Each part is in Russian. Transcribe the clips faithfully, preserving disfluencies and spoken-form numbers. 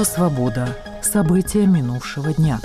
Радио «Свобода». События минувшего дня.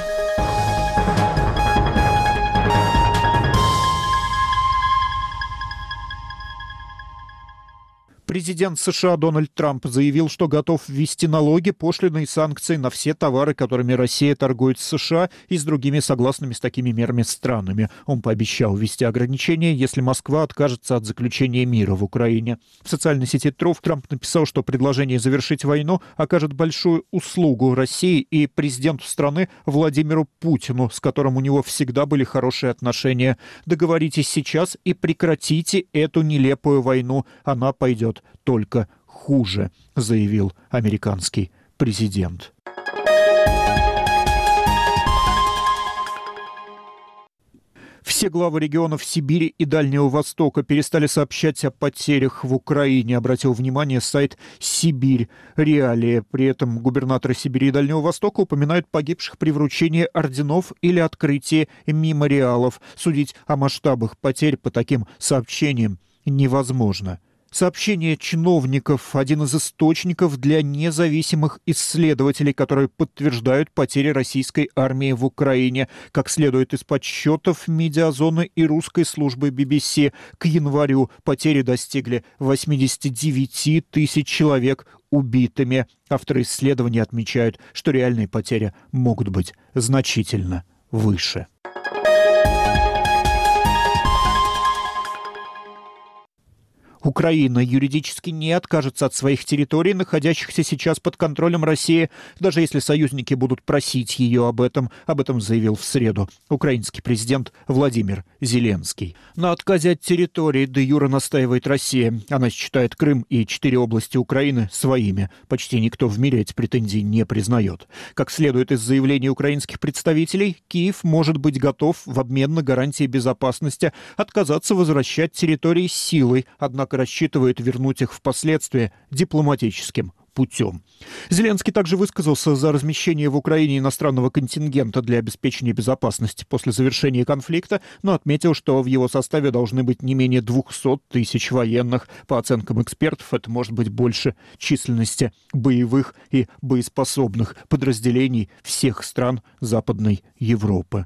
Президент США Дональд Трамп заявил, что готов ввести налоги, пошлины и санкции на все товары, которыми Россия торгует с США и с другими согласными с такими мерами странами. Он пообещал ввести ограничения, если Москва откажется от заключения мира в Украине. В социальной сети Truth Трамп написал, что предложение завершить войну окажет большую услугу России и президенту страны Владимиру Путину, с которым у него всегда были хорошие отношения. Договоритесь сейчас и прекратите эту нелепую войну. Она пойдет только хуже, заявил американский президент. Все главы регионов Сибири и Дальнего Востока перестали сообщать о потерях в Украине, обратил внимание сайт «Сибирь Реалии». При этом губернаторы Сибири и Дальнего Востока упоминают погибших при вручении орденов или открытии мемориалов. Судить о масштабах потерь по таким сообщениям невозможно. Сообщение чиновников – один из источников для независимых исследователей, которые подтверждают потери российской армии в Украине. Как следует из подсчетов Медиазоны и русской службы би би си, к январю потери достигли восемьдесят девять тысяч человек убитыми. Авторы исследования отмечают, что реальные потери могут быть значительно выше. Украина юридически не откажется от своих территорий, находящихся сейчас под контролем России, даже если союзники будут просить ее об этом. Об этом заявил в среду украинский президент Владимир Зеленский. На отказе от территории де-юре настаивает Россия. Она считает Крым и четыре области Украины своими. Почти никто в мире эти претензии не признает. Как следует из заявлений украинских представителей, Киев может быть готов в обмен на гарантии безопасности отказаться возвращать территории силой, однако рассчитывает вернуть их впоследствии дипломатическим путем. Зеленский также высказался за размещение в Украине иностранного контингента для обеспечения безопасности после завершения конфликта, но отметил, что в его составе должны быть не менее двухсот тысяч военных. По оценкам экспертов, это может быть больше численности боевых и боеспособных подразделений всех стран Западной Европы.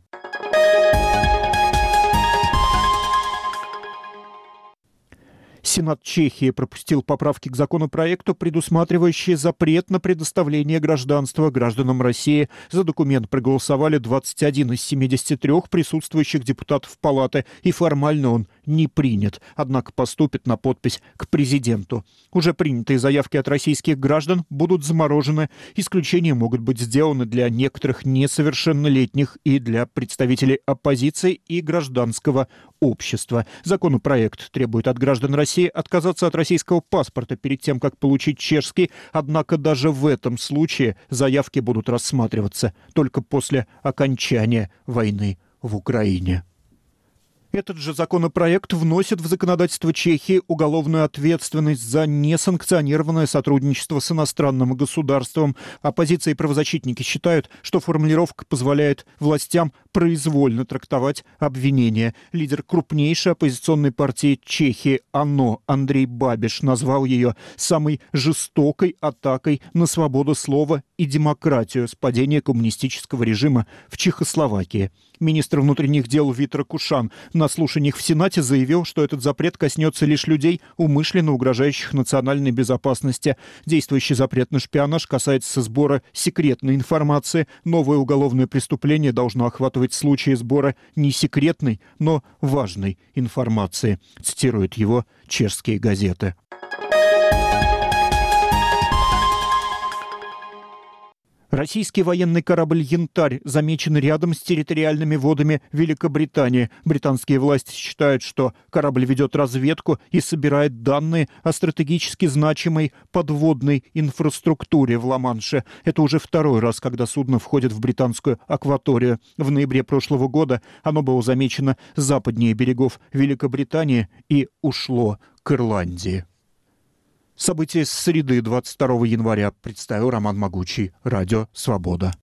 Сенат Чехии пропустил поправки к законопроекту, предусматривающие запрет на предоставление гражданства гражданам России. За документ проголосовали двадцать один из семидесяти трёх присутствующих депутатов Палаты, и формально он не принят, однако поступит на подпись к президенту. Уже принятые заявки от российских граждан будут заморожены. Исключения могут быть сделаны для некоторых несовершеннолетних и для представителей оппозиции и гражданского общества. Законопроект требует от граждан России отказаться от российского паспорта перед тем, как получить чешский, однако даже в этом случае заявки будут рассматриваться только после окончания войны в Украине. Этот же законопроект вносит в законодательство Чехии уголовную ответственность за несанкционированное сотрудничество с иностранным государством. Оппозиция и правозащитники считают, что формулировка позволяет властям произвольно трактовать обвинения. Лидер крупнейшей оппозиционной партии Чехии ОНО Андрей Бабиш назвал ее самой жестокой атакой на свободу слова и демократию с падения коммунистического режима в Чехословакии. Министр внутренних дел Витра Кушан на слушаниях в Сенате заявил, что этот запрет коснется лишь людей, умышленно угрожающих национальной безопасности. Действующий запрет на шпионаж касается сбора секретной информации. Новое уголовное преступление должно охватывать случаи сбора не секретной, но важной информации, цитируют его чешские газеты. Российский военный корабль «Янтарь» замечен рядом с территориальными водами Великобритании. Британские власти считают, что корабль ведет разведку и собирает данные о стратегически значимой подводной инфраструктуре в Ла-Манше. Это уже второй раз, когда судно входит в британскую акваторию. В ноябре прошлого года оно было замечено западнее берегов Великобритании и ушло к Ирландии. События с среды двадцать второго января представил Роман Могучий. Радио «Свобода».